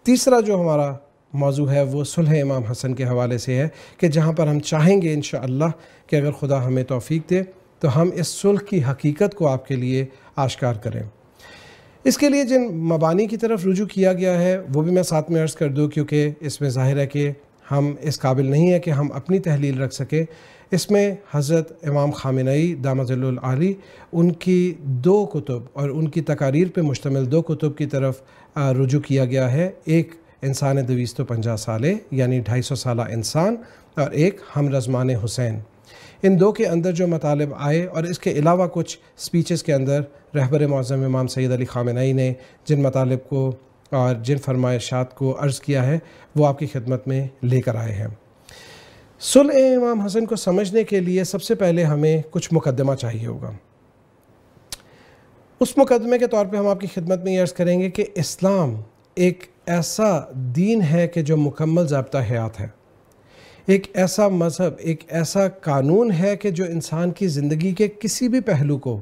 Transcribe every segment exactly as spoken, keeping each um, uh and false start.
تیسرا جو ہمارا موضوع ہے وہ صلح امام حسن کے حوالے سے ہے کہ جہاں پر ہم چاہیں گے انشاءاللہ کہ اگر خدا ہمیں توفیق دے تو ہم اس صلح کی حقیقت کو آپ کے لیے آشکار کریں۔ اس کے لیے جن مبانی کی طرف رجوع کیا گیا ہے وہ بھی میں ساتھ میں عرض کر دوں، کیونکہ اس میں ظاہر ہے کہ ہم اس قابل نہیں ہے کہ ہم اپنی تحلیل رکھ سکیں۔ اس میں حضرت امام خامنئی دامت ظلہ العالی ان کی دو کتب اور ان کی تقاریر پہ مشتمل دو کتب کی طرف رجوع کیا گیا ہے، ایک انسان دویست و پنجہ سالے یعنی ڈھائی سو سالہ انسان، اور ایک ہم رزمان حسین۔ ان دو کے اندر جو مطالب آئے اور اس کے علاوہ کچھ سپیچز کے اندر رہبر معظم امام سید علی خامنئی نے جن مطالب کو اور جن فرمائشات کو عرض کیا ہے وہ آپ کی خدمت میں لے کر آئے ہیں۔ صلح امام حسن کو سمجھنے کے لیے سب سے پہلے ہمیں کچھ مقدمہ چاہیے ہوگا۔ اس مقدمے کے طور پہ ہم آپ کی خدمت میں یہ عرض کریں گے کہ اسلام ایک ایسا دین ہے کہ جو مکمل ضابطہ حیات ہے، ایک ایسا مذہب، ایک ایسا قانون ہے کہ جو انسان کی زندگی کے کسی بھی پہلو کو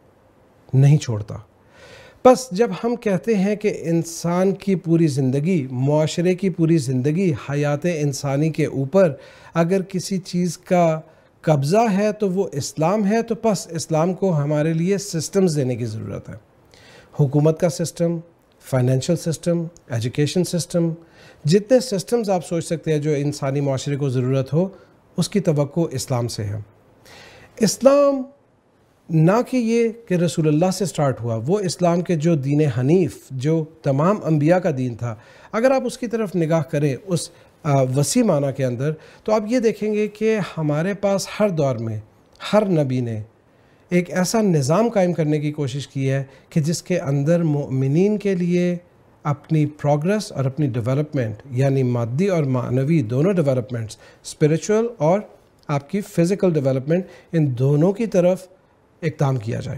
نہیں چھوڑتا۔ بس جب ہم کہتے ہیں کہ انسان کی پوری زندگی، معاشرے کی پوری زندگی، حیات انسانی کے اوپر اگر کسی چیز کا قبضہ ہے تو وہ اسلام ہے، تو بس اسلام کو ہمارے لیے سسٹمز دینے کی ضرورت ہے۔ حکومت کا system, financial system, education system, جتنے سسٹمز آپ سوچ سکتے ہیں جو انسانی معاشرے کو ضرورت ہو، اس کی توقع اسلام سے ہے۔ اسلام نہ کہ یہ کہ رسول اللہ سے سٹارٹ ہوا، وہ اسلام کے جو دین حنیف، جو تمام انبیاء کا دین تھا، اگر آپ اس کی طرف نگاہ کریں اس وسیع معنی کے اندر، تو آپ یہ دیکھیں گے کہ ہمارے پاس ہر دور میں ہر نبی نے ایک ایسا نظام قائم کرنے کی کوشش کی ہے کہ جس کے اندر مؤمنین کے لیے اپنی پروگرس اور اپنی ڈیولپمنٹ، یعنی مادی اور معنوی دونوں ڈیولپمنٹس، اسپریچول اور آپ کی فزیکل ڈیولپمنٹ، ان دونوں کی طرف اقدام کیا جائے۔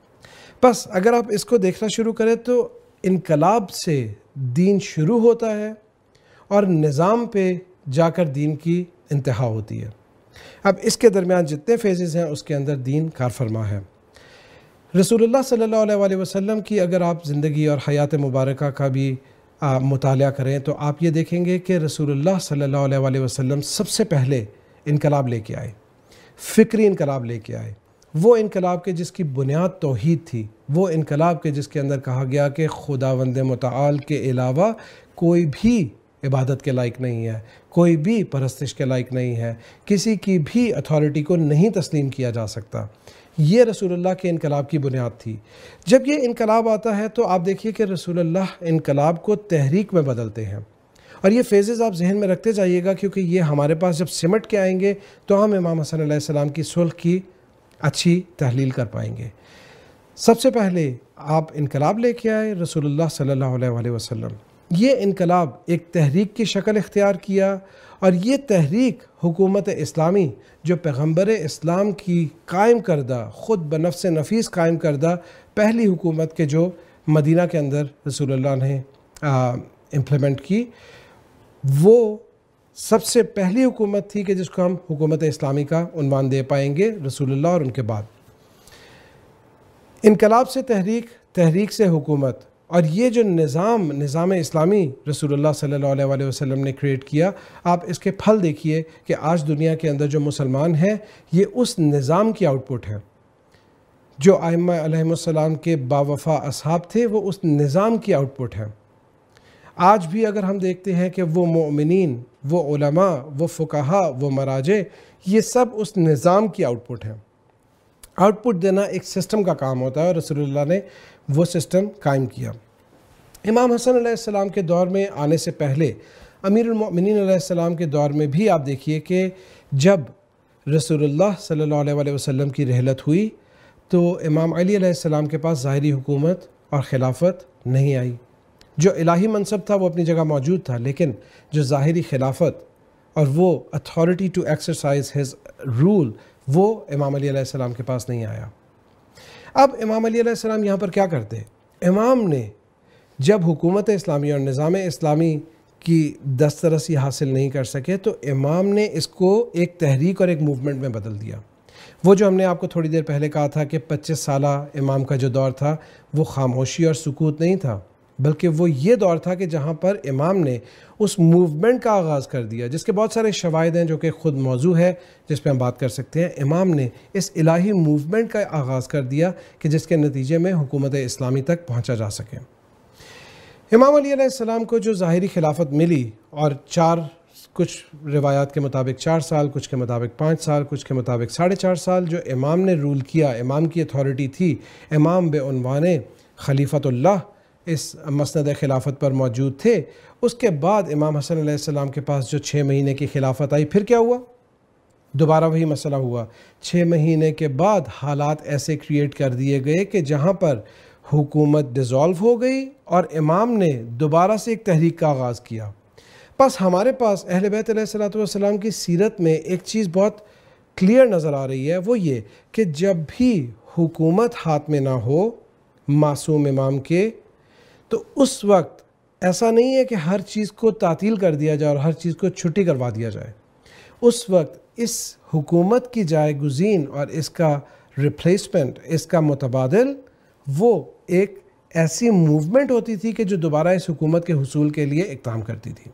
بس اگر آپ اس کو دیکھنا شروع کریں تو انقلاب سے دین شروع ہوتا ہے اور نظام پہ جا کر دین کی انتہا ہوتی ہے۔ اب اس کے درمیان جتنے فیزز ہیں اس کے اندر دین کار فرما ہے۔ رسول اللہ صلی اللہ علیہ وسلم کی اگر آپ زندگی اور حیات مبارکہ کا بھی مطالعہ کریں تو آپ یہ دیکھیں گے کہ رسول اللہ صلی اللہ علیہ وسلم سب سے پہلے انقلاب لے کے آئے، فکری انقلاب لے کے آئے، وہ انقلاب کے جس کی بنیاد توحید تھی، وہ انقلاب کے جس کے اندر کہا گیا کہ خداوند متعال کے علاوہ کوئی بھی عبادت کے لائق نہیں ہے، کوئی بھی پرستش کے لائق نہیں ہے، کسی کی بھی اتھارٹی کو نہیں تسلیم کیا جا سکتا۔ یہ رسول اللہ کے انقلاب کی بنیاد تھی۔ جب یہ انقلاب آتا ہے تو آپ دیکھیے کہ رسول اللہ انقلاب کو تحریک میں بدلتے ہیں، اور یہ فیزز آپ ذہن میں رکھتے جائیے گا، کیونکہ یہ ہمارے پاس جب سمٹ کے آئیں گے تو ہم امام حسن علیہ السلام کی صلح کی اچھی تحلیل کر پائیں گے۔ سب سے پہلے آپ انقلاب لے کے آئے رسول اللہ صلی اللہ علیہ وسلم۔ یہ انقلاب ایک تحریک کی شکل اختیار کیا، اور یہ تحریک حکومت اسلامی جو پیغمبر اسلام کی قائم کردہ، خود بنفس نفیس قائم کردہ پہلی حکومت کے جو مدینہ کے اندر رسول اللہ نے امپلیمنٹ کی، وہ سب سے پہلی حکومت تھی کہ جس کو ہم حکومت اسلامی کا عنوان دے پائیں گے رسول اللہ اور ان کے بعد۔ انقلاب سے تحریک، تحریک سے حکومت، اور یہ جو نظام نظام اسلامی رسول اللہ صلی اللہ علیہ وسلم نے کریٹ کیا، آپ اس کے پھل دیکھیے کہ آج دنیا کے اندر جو مسلمان ہیں یہ اس نظام کی آؤٹ پٹ ہے۔ جو ائمہ علیہم السلام کے باوفا اصحاب تھے وہ اس نظام کی آؤٹ پٹ ہیں۔ آج بھی اگر ہم دیکھتے ہیں کہ وہ مومنین، وہ علماء، وہ فقہا، وہ مراجع، یہ سب اس نظام کی آؤٹ پٹ ہیں۔ آؤٹ پٹ دینا ایک سسٹم کا کام ہوتا ہے، اور رسول اللہ نے وہ سسٹم قائم کیا۔ امام حسن علیہ السلام کے دور میں آنے سے پہلے امیر المؤمنین علیہ السلام کے دور میں بھی آپ دیکھیے کہ جب رسول اللہ صلی اللہ علیہ وسلم کی رحلت ہوئی تو امام علی علیہ السلام کے پاس ظاہری حکومت اور خلافت نہیں آئی۔ جو الہی منصب تھا وہ اپنی جگہ موجود تھا، لیکن جو ظاہری خلافت اور وہ authority to exercise his role, وہ امام علی علیہ السلام کے پاس نہیں آیا۔ اب امام علی علیہ السلام یہاں پر کیا کرتے؟ امام نے جب حکومت اسلامی اور نظام اسلامی کی دسترسی حاصل نہیں کر سکے تو امام نے اس کو ایک تحریک اور ایک موومنٹ میں بدل دیا۔ وہ جو ہم نے آپ کو تھوڑی دیر پہلے کہا تھا کہ پچیس سالہ امام کا جو دور تھا وہ خاموشی اور سکوت نہیں تھا، بلکہ وہ یہ دور تھا کہ جہاں پر امام نے اس موومنٹ کا آغاز کر دیا، جس کے بہت سارے شواہد ہیں جو کہ خود موضوع ہے جس پہ ہم بات کر سکتے ہیں۔ امام نے اس الہی موومنٹ کا آغاز کر دیا کہ جس کے نتیجے میں حکومت اسلامی تک پہنچا جا سکے۔ امام علی علیہ السلام کو جو ظاہری خلافت ملی، اور چار کچھ روایات کے مطابق چار سال، کچھ کے مطابق پانچ سال، کچھ کے مطابق ساڑھے چار سال جو امام نے رول کیا، امام کی اتھارٹی تھی، امام بے عنوان خلیفۃ اللہ اس مسند خلافت پر موجود تھے۔ اس کے بعد امام حسن علیہ السلام کے پاس جو چھ مہینے کی خلافت آئی، پھر کیا ہوا؟ دوبارہ وہی مسئلہ ہوا۔ چھ مہینے کے بعد حالات ایسے کریٹ کر دیے گئے کہ جہاں پر حکومت ڈیزالو ہو گئی اور امام نے دوبارہ سے ایک تحریک کا آغاز کیا۔ بس ہمارے پاس اہل بیت علیہ الصلوۃ والسلام کی سیرت میں ایک چیز بہت کلیئر نظر آ رہی ہے، وہ یہ کہ جب بھی حکومت ہاتھ میں نہ ہو معصوم امام کے، تو اس وقت ایسا نہیں ہے کہ ہر چیز کو تعطیل کر دیا جائے اور ہر چیز کو چھٹی کروا دیا جائے۔ اس وقت اس حکومت کی جائے گزین اور اس کا ریپلیسمنٹ، اس کا متبادل، وہ ایک ایسی موومنٹ ہوتی تھی کہ جو دوبارہ اس حکومت کے حصول کے لیے اقدام کرتی تھی۔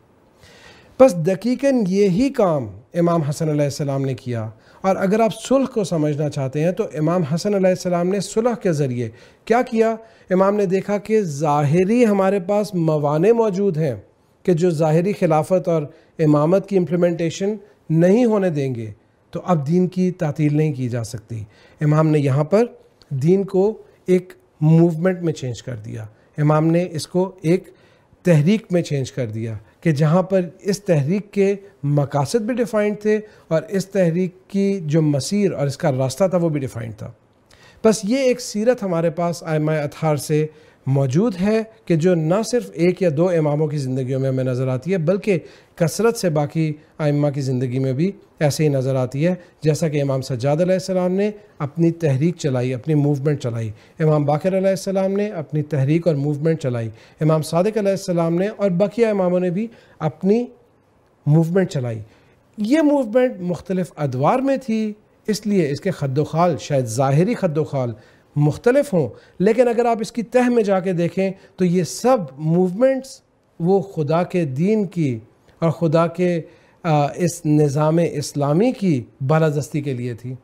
بس دقیقاً یہی کام امام حسن علیہ السلام نے کیا۔ اور اگر آپ صلح کو سمجھنا چاہتے ہیں تو امام حسن علیہ السلام نے صلح کے ذریعے کیا کیا؟ امام نے دیکھا کہ ظاہری ہمارے پاس موانع موجود ہیں کہ جو ظاہری خلافت اور امامت کی امپلیمنٹیشن نہیں ہونے دیں گے، تو اب دین کی تعطیل نہیں کی جا سکتی۔ امام نے یہاں پر دین کو ایک موومنٹ میں چینج کر دیا، امام نے اس کو ایک تحریک میں چینج کر دیا کہ جہاں پر اس تحریک کے مقاصد بھی ڈیفائنڈ تھے اور اس تحریک کی جو مسیر اور اس کا راستہ تھا وہ بھی ڈیفائنڈ تھا۔ بس یہ ایک سیرت ہمارے پاس ائمہ اطہار سے موجود ہے کہ جو نہ صرف ایک یا دو اماموں کی زندگیوں میں ہمیں نظر آتی ہے، بلکہ کثرت سے باقی ائمہ کی زندگی میں بھی ایسے ہی نظر آتی ہے۔ جیسا کہ امام سجاد علیہ السلام نے اپنی تحریک چلائی، اپنی موومنٹ چلائی، امام باقر علیہ السلام نے اپنی تحریک اور موومنٹ چلائی، امام صادق علیہ السلام نے اور بقیہ اماموں نے بھی اپنی موومنٹ چلائی۔ یہ موومنٹ مختلف ادوار میں تھی، اس لیے اس کے خد و خال شاید ظاہری خد و خال مختلف ہوں، لیکن اگر آپ اس کی تہ میں جا کے دیکھیں تو یہ سب موومنٹس وہ خدا کے دین کی اور خدا کے اس نظام اسلامی کی بالادستی کے لیے تھی۔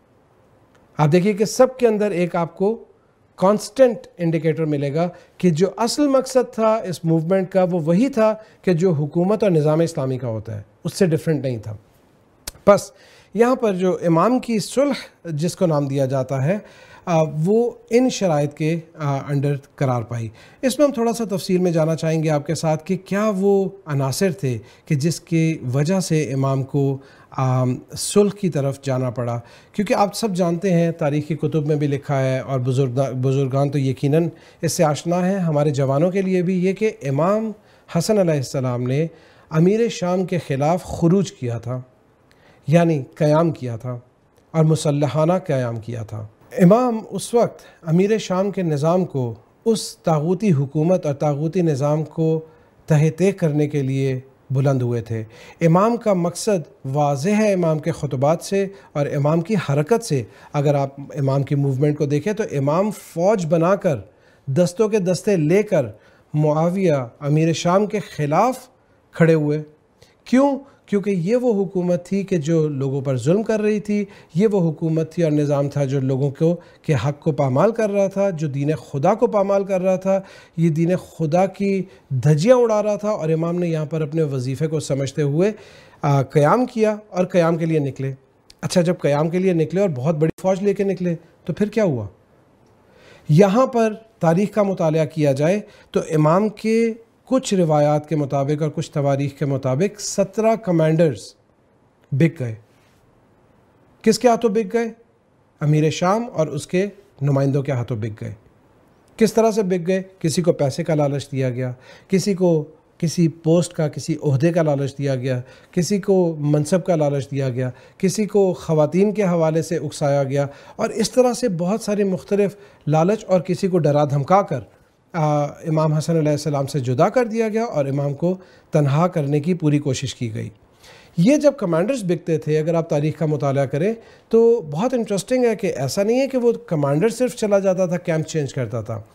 آپ دیکھیے کہ سب کے اندر ایک آپ کو کانسٹنٹ انڈیکیٹر ملے گا کہ جو اصل مقصد تھا اس موومنٹ کا وہ وہی تھا کہ جو حکومت اور نظام اسلامی کا ہوتا ہے، اس سے ڈیفرنٹ نہیں تھا۔ بس یہاں پر جو امام کی صلح جس کو نام دیا جاتا ہے وہ ان شرائط کے انڈر قرار پائی۔ اس میں ہم تھوڑا سا تفصیل میں جانا چاہیں گے آپ کے ساتھ کہ کیا وہ عناصر تھے کہ جس کی وجہ سے امام کو صلح کی طرف جانا پڑا، کیونکہ آپ سب جانتے ہیں تاریخی کتب میں بھی لکھا ہے اور بزرگان تو یقیناً اس سے آشنا ہیں، ہمارے جوانوں کے لیے بھی، یہ کہ امام حسن علیہ السلام نے امیر شام کے خلاف خروج کیا تھا، یعنی قیام کیا تھا اور مسلحانہ قیام کیا تھا۔ امام اس وقت امیر شام کے نظام کو، اس طاغوتی حکومت اور طاغوتی نظام کو تہہ تیغ کرنے کے لیے بلند ہوئے تھے۔ امام کا مقصد واضح ہے امام کے خطبات سے اور امام کی حرکت سے۔ اگر آپ امام کی موومنٹ کو دیکھیں تو امام فوج بنا کر، دستوں کے دستے لے کر معاویہ امیر شام کے خلاف کھڑے ہوئے۔ کیوں؟ کیونکہ یہ وہ حکومت تھی کہ جو لوگوں پر ظلم کر رہی تھی، یہ وہ حکومت تھی اور نظام تھا جو لوگوں کو کے حق کو پامال کر رہا تھا، جو دین خدا کو پامال کر رہا تھا، یہ دین خدا کی دھجیاں اڑا رہا تھا، اور امام نے یہاں پر اپنے وظیفے کو سمجھتے ہوئے قیام کیا اور قیام کے لیے نکلے۔ اچھا، جب قیام کے لیے نکلے اور بہت بڑی فوج لے کے نکلے تو پھر کیا ہوا؟ یہاں پر تاریخ کا مطالعہ کیا جائے تو امام کے کچھ روایات کے مطابق اور کچھ تواریخ کے مطابق سترہ کمانڈرز بک گئے۔ کس کے ہاتھوں بک گئے؟ امیر شام اور اس کے نمائندوں کے ہاتھوں بک گئے۔ کس طرح سے بک گئے؟ کسی کو پیسے کا لالچ دیا گیا، کسی کو کسی پوسٹ کا، کسی عہدے کا لالچ دیا گیا، کسی کو منصب کا لالچ دیا گیا، کسی کو خواتین کے حوالے سے اکسایا گیا، اور اس طرح سے بہت سارے مختلف لالچ، اور کسی کو ڈرا دھمکا کر امام حسن علیہ السلام سے جدا کر دیا گیا اور امام کو تنہا کرنے کی پوری کوشش کی گئی۔ یہ جب کمانڈرز بکتے تھے، اگر آپ تاریخ کا مطالعہ کریں تو بہت انٹرسٹنگ ہے کہ ایسا نہیں ہے کہ وہ کمانڈر صرف چلا جاتا تھا، کیمپ چینج کرتا تھا۔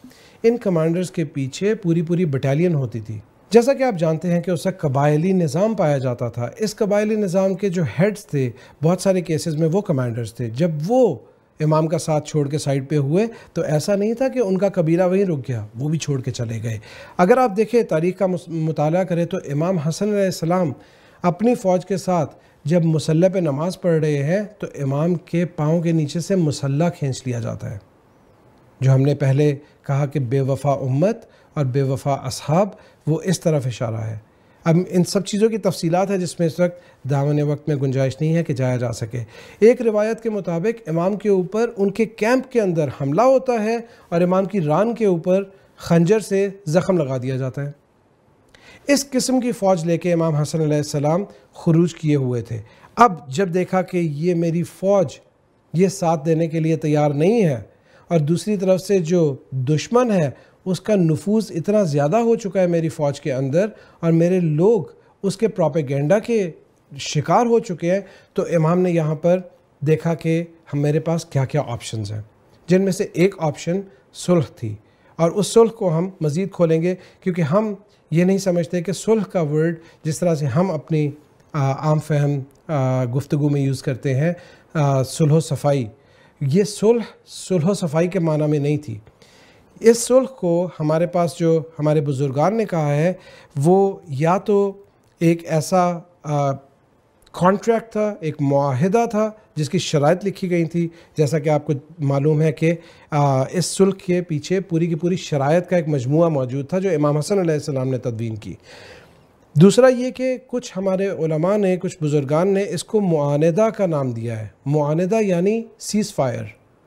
ان کمانڈرز کے پیچھے پوری پوری بٹالین ہوتی تھی۔ جیسا کہ آپ جانتے ہیں کہ اس وقت قبائلی نظام پایا جاتا تھا۔ اس قبائلی نظام کے جو ہیڈز تھے بہت سارے کیسز میں وہ کمانڈرز تھے۔ جب وہ امام کا ساتھ چھوڑ کے سائیڈ پہ ہوئے تو ایسا نہیں تھا کہ ان کا قبیلہ وہیں رک گیا، وہ بھی چھوڑ کے چلے گئے۔ اگر آپ دیکھیں تاریخ کا مطالعہ کریں تو امام حسن علیہ السلام اپنی فوج کے ساتھ جب مسلح پہ نماز پڑھ رہے ہیں تو امام کے پاؤں کے نیچے سے مسلح کھینچ لیا جاتا ہے، جو ہم نے پہلے کہا کہ بے وفا امت اور بے وفا اصحاب، وہ اس طرف اشارہ ہے۔ اب ان سب چیزوں کی تفصیلات ہے جس میں اس وقت دامن وقت میں گنجائش نہیں ہے کہ جایا جا سکے۔ ایک روایت کے مطابق امام کے اوپر ان کے کیمپ کے اندر حملہ ہوتا ہے اور امام کی ران کے اوپر خنجر سے زخم لگا دیا جاتا ہے۔ اس قسم کی فوج لے کے امام حسن علیہ السلام خروج کیے ہوئے تھے۔ اب جب دیکھا کہ یہ میری فوج یہ ساتھ دینے کے لیے تیار نہیں ہے اور دوسری طرف سے جو دشمن ہے اس کا نفوذ اتنا زیادہ ہو چکا ہے میری فوج کے اندر اور میرے لوگ اس کے پروپیگنڈا کے شکار ہو چکے ہیں، تو امام نے یہاں پر دیکھا کہ ہم میرے پاس کیا کیا آپشنز ہیں، جن میں سے ایک آپشن صلح تھی، اور اس صلح کو ہم مزید کھولیں گے کیونکہ ہم یہ نہیں سمجھتے کہ صلح کا ورڈ جس طرح سے ہم اپنی عام فہم گفتگو میں یوز کرتے ہیں صلح و صفائی، یہ صلح صلح و صفائی کے معنی میں نہیں تھی۔ اس صلح کو ہمارے پاس جو ہمارے بزرگان نے کہا ہے وہ یا تو ایک ایسا کانٹریکٹ تھا، ایک معاہدہ تھا جس کی شرائط لکھی گئی تھی، جیسا کہ آپ کو معلوم ہے کہ اس صلح کے پیچھے پوری کی پوری شرائط کا ایک مجموعہ موجود تھا جو امام حسن علیہ السلام نے تدوین کی۔ دوسرا یہ کہ کچھ ہمارے علماء نے، کچھ بزرگان نے اس کو معاندہ کا نام دیا ہے۔ معاندہ یعنی سیز فائر۔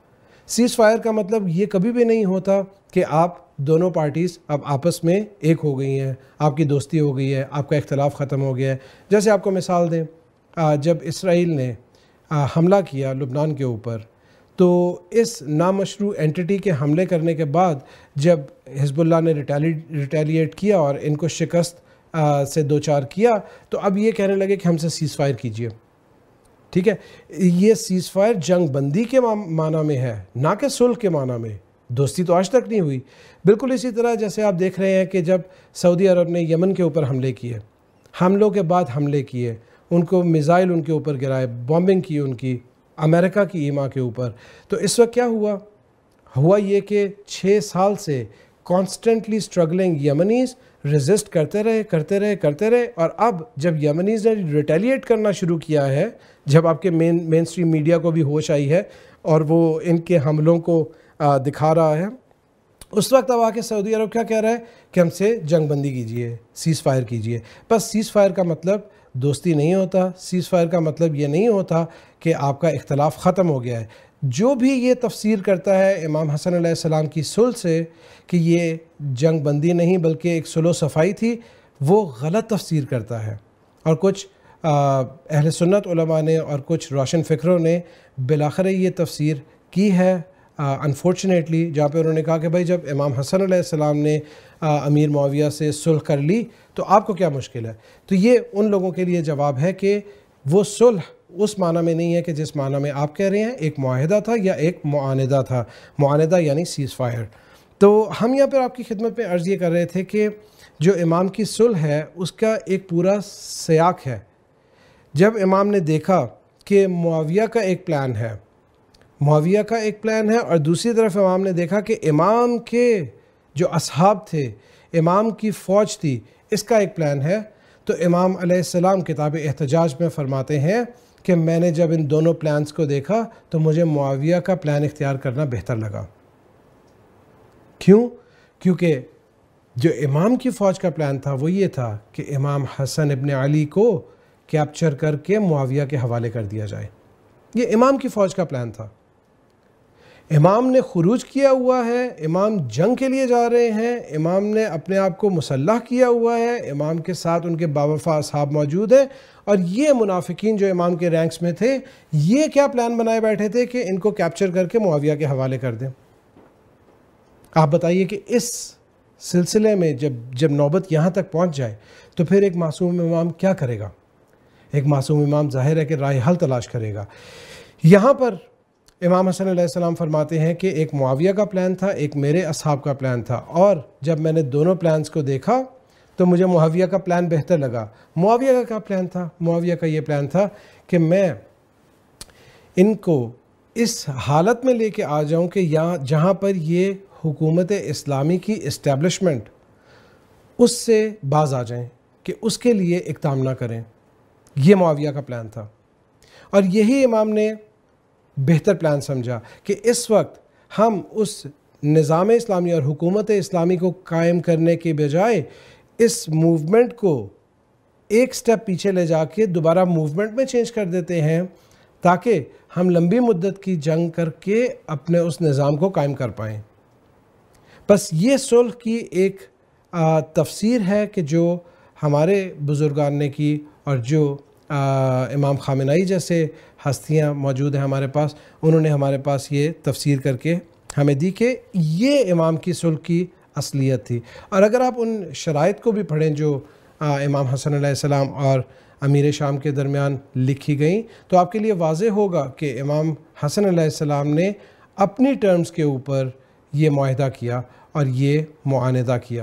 سیز فائر کا مطلب یہ کبھی بھی نہیں ہوتا کہ آپ دونوں پارٹیز اب آپس میں ایک ہو گئی ہیں، آپ کی دوستی ہو گئی ہے، آپ کا اختلاف ختم ہو گیا ہے۔ جیسے آپ کو مثال دیں، جب اسرائیل نے حملہ کیا لبنان کے اوپر، تو اس نامشروع اینٹی کے حملے کرنے کے بعد جب حزب اللہ نے ریٹیلیٹ کیا اور ان کو شکست سے دوچار کیا، تو اب یہ کہنے لگے کہ ہم سے سیز فائر کیجئے۔ ٹھیک ہے، یہ سیز فائر جنگ بندی کے معنی میں ہے، نہ کہ صلح کے معنی میں۔ دوستی تو آج تک نہیں ہوئی۔ بالکل اسی طرح جیسے آپ دیکھ رہے ہیں کہ جب سعودی عرب نے یمن کے اوپر حملے کیے، حملوں کے بعد حملے کیے، ان کو میزائل ان کے اوپر گرائے، بامبنگ کی ان کی امریکہ کی ایما کے اوپر، تو اس وقت کیا ہوا؟ ہوا یہ کہ چھ سال سے کانسٹنٹلی اسٹرگلنگ یمنیز ریزسٹ کرتے رہے کرتے رہے کرتے رہے اور اب جب یمنیز نے ریٹیلیٹ کرنا شروع کیا ہے، جب آپ کے مین مین اسٹریم میڈیا کو بھی ہوش آئی ہے اور وہ ان کے حملوں کو دکھا رہا ہے، اس وقت اب آ کے سعودی عرب کیا کہہ رہا ہے کہ ہم سے جنگ بندی کیجئے، سیز فائر کیجئے۔ بس سیز فائر کا مطلب دوستی نہیں ہوتا، سیز فائر کا مطلب یہ نہیں ہوتا کہ آپ کا اختلاف ختم ہو گیا ہے۔ جو بھی یہ تفسیر کرتا ہے امام حسن علیہ السلام کی صلح سے کہ یہ جنگ بندی نہیں بلکہ ایک صلح و صفائی تھی، وہ غلط تفسیر کرتا ہے۔ اور کچھ اہل سنت علماء نے اور کچھ روشن فکروں نے بالآخر یہ تفسیر کی ہے انفارچونیٹلی، جہاں پہ انہوں نے کہا کہ بھائی جب امام حسن علیہ السلام نے امیر معاویہ سے صلح کر لی تو آپ کو کیا مشکل ہے؟ تو یہ ان لوگوں کے لیے جواب ہے کہ وہ صلح اس معنی میں نہیں ہے کہ جس معنی میں آپ کہہ رہے ہیں، ایک معاہدہ تھا یا ایک معاندہ تھا۔ معاندہ یعنی سیز فائر۔ تو ہم یہاں پر آپ کی خدمت میں عرض یہ کر رہے تھے کہ جو امام کی صلح ہے اس کا ایک پورا سیاق ہے۔ جب امام نے دیکھا کہ معاویہ کا ایک پلان ہے، معاویہ کا ایک پلان ہے اور دوسری طرف امام نے دیکھا کہ امام کے جو اصحاب تھے، امام کی فوج تھی، اس کا ایک پلان ہے، تو امام علیہ السلام کتاب احتجاج میں فرماتے ہیں کہ میں نے جب ان دونوں پلانز کو دیکھا تو مجھے معاویہ کا پلان اختیار کرنا بہتر لگا۔ کیوں؟ کیونکہ جو امام کی فوج کا پلان تھا وہ یہ تھا کہ امام حسن ابن علی کو کیپچر کر کے معاویہ کے حوالے کر دیا جائے۔ یہ امام کی فوج کا پلان تھا۔ امام نے خروج کیا ہوا ہے، امام جنگ کے لیے جا رہے ہیں، امام نے اپنے آپ کو مسلح کیا ہوا ہے، امام کے ساتھ ان کے باوفا اصحاب موجود ہیں، اور یہ منافقین جو امام کے رینکس میں تھے یہ کیا پلان بنائے بیٹھے تھے کہ ان کو کیپچر کر کے معاویہ کے حوالے کر دیں۔ آپ بتائیے کہ اس سلسلے میں جب جب نوبت یہاں تک پہنچ جائے تو پھر ایک معصوم امام کیا کرے گا؟ ایک معصوم امام ظاہر ہے کہ راہ حل تلاش کرے گا۔ یہاں پر امام حسن علیہ السلام فرماتے ہیں کہ ایک معاویہ کا پلان تھا، ایک میرے اصحاب کا پلان تھا، اور جب میں نے دونوں پلانز کو دیکھا تو مجھے معاویہ کا پلان بہتر لگا۔ معاویہ کا کیا پلان تھا؟ معاویہ کا یہ پلان تھا کہ میں ان کو اس حالت میں لے کے آ جاؤں کہ یہاں جہاں پر یہ حکومت اسلامی کی اسٹیبلشمنٹ اس سے باز آ جائیں، کہ اس کے لیے اقدام نہ کریں۔ یہ معاویہ کا پلان تھا، اور یہی امام نے بہتر پلان سمجھا کہ اس وقت ہم اس نظام اسلامی اور حکومت اسلامی کو قائم کرنے کے بجائے اس موومنٹ کو ایک سٹیپ پیچھے لے جا کے دوبارہ موومنٹ میں چینج کر دیتے ہیں، تاکہ ہم لمبی مدت کی جنگ کر کے اپنے اس نظام کو قائم کر پائیں۔ بس یہ صلح کی ایک تفسیر ہے کہ جو ہمارے بزرگان نے کی، اور جو امام خامنائی جیسے ہستیاں موجود ہیں ہمارے پاس، انہوں نے ہمارے پاس یہ تفسیر کر کے ہمیں دی کہ یہ امام کی صلح کی اصلیت تھی۔ اور اگر آپ ان شرائط کو بھی پڑھیں جو امام حسن علیہ السلام اور امیر شام کے درمیان لکھی گئیں، تو آپ کے لیے واضح ہوگا کہ امام حسن علیہ السلام نے اپنی ٹرمز کے اوپر یہ معاہدہ کیا اور یہ معاندہ کیا۔